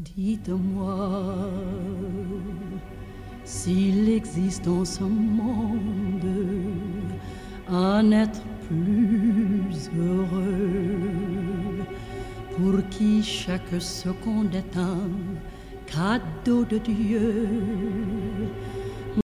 Dites-moi s'il existe en ce monde un être plus heureux pour qui chaque seconde est un cadeau de Dieu.